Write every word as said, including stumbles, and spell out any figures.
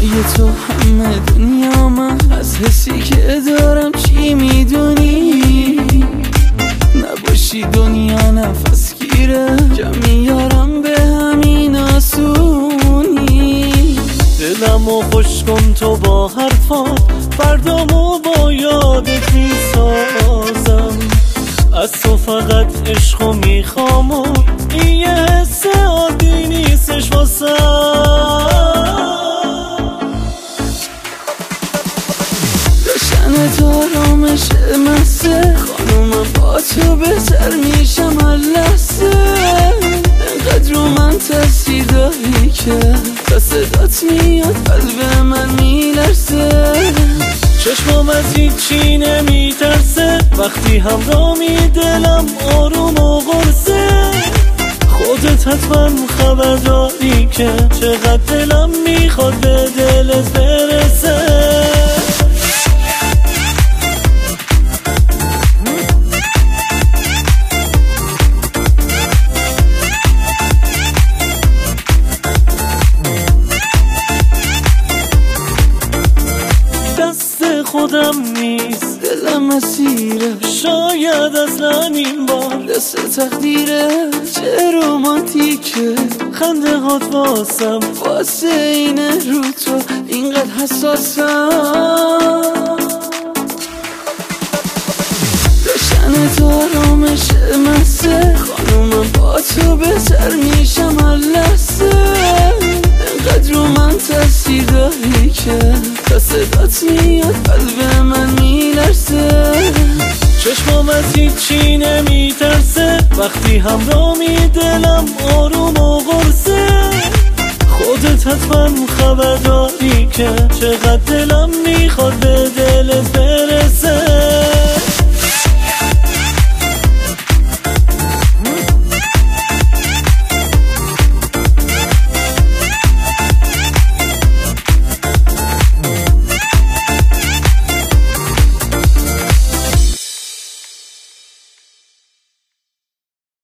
چشمای تو همه دنیا من، از حسی که دارم چی میدونی؟ نباشی دنیا نفس گیره، کم میارم به همین آسونی. دلمو خوش کن تو با حرفات، فردامو با یادت میسازم. از تو فقط عشقو میخوام و این یه حس عادی نیستش واسم. داشتن آرامش مسته، خانومم با تو بهتر میشم هر لحظه. انقدر رو من تاثیر داری که تا صدات میاد قلب من میلرزه. چشمام از هیچی نمیترسه، وقتی همرامی دلم آروم و غرزه. خودت حتما خبر داری که چقدر دلم میخواد به دلت برسه. خودم نیست دلم اسیره، شاید اصلا این بار دست تقدیره. چه رومانتیکه خنده هات واسم، واسه اینه رو تو اینقدر حساسم. داشتن تو آرامش مسته، خانومم با تو بهتر میشم هر لحظه. انقدر رو من تاثیر داری که تا صدات میاد قلب من میلرزه. چشمام از هیچی نمیترسه، وقتی همرامی دلم آروم و غرزه. خودت حتما خبر داری که چقدر دلم میخواد به